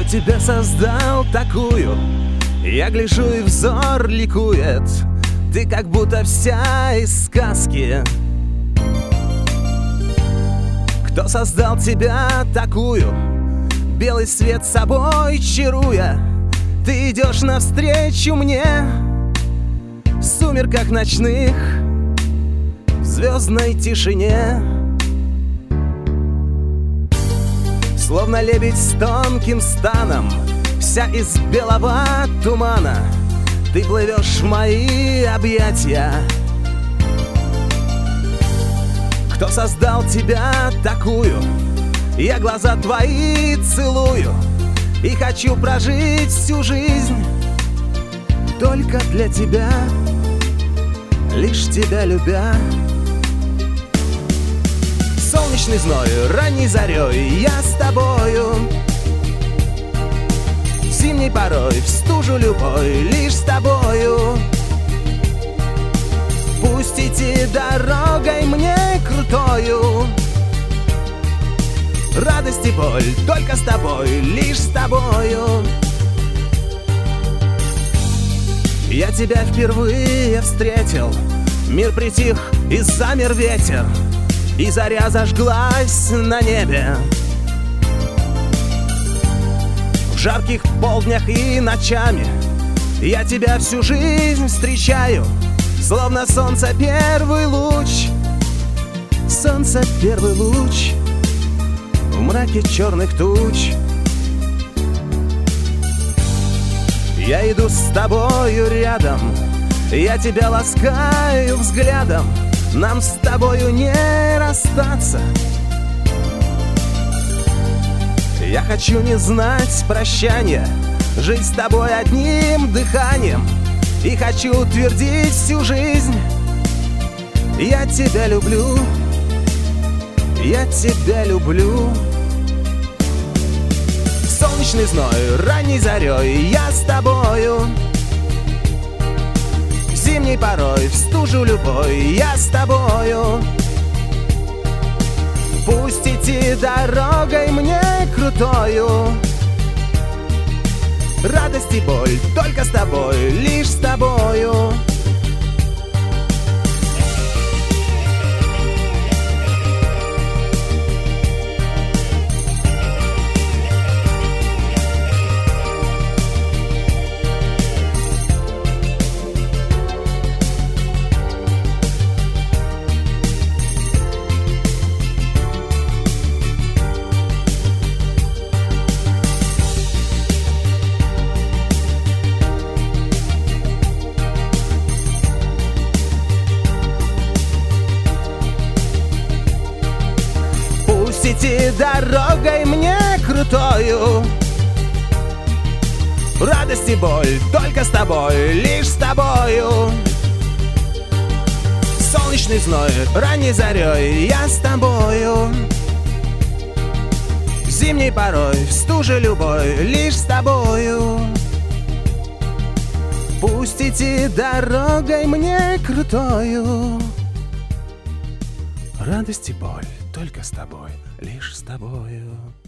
тебя создал такую? Я гляжу, и взор ликует. Ты как будто вся из сказки. Кто создал тебя такую? Белый свет собой чаруя, ты идешь навстречу мне в сумерках ночных, в звездной тишине. Словно лебедь с тонким станом, вся из белого тумана, ты плывешь в мои объятия. Кто создал тебя такую? Я глаза твои целую и хочу прожить всю жизнь только для тебя, лишь тебя любя. Солнечный зной, ранней зарей я с тобою, зимней порой в стужу любой лишь с тобою. Пусть идти дорогой мне крутою, радость и боль только с тобой, лишь с тобою. Я тебя впервые встретил, мир притих и замер ветер, и заря зажглась на небе. В жарких полднях и ночами я тебя всю жизнь встречаю, словно солнце первый луч, солнце первый луч в мраке черных туч. Я иду с тобою рядом, я тебя ласкаю взглядом, нам с тобою не расстаться. Я хочу не знать прощания, жить с тобой одним дыханием, и хочу утвердить всю жизнь: я тебя люблю, я тебя люблю. Солнечный зной, ранней зарей я с тобою, зимней порой в стужу любой я с тобою. Пусть идти дорогой мне крутою, радость и боль только с тобой, лишь с тобою. Идти дорогой мне крутою, радость и боль только с тобой, лишь с тобою. Солнечный зной, ранней зарей я с тобою, зимней порой в стуже любой лишь с тобою. Пусть идти дорогой мне крутою, радость и боль только с тобой, лишь с тобою.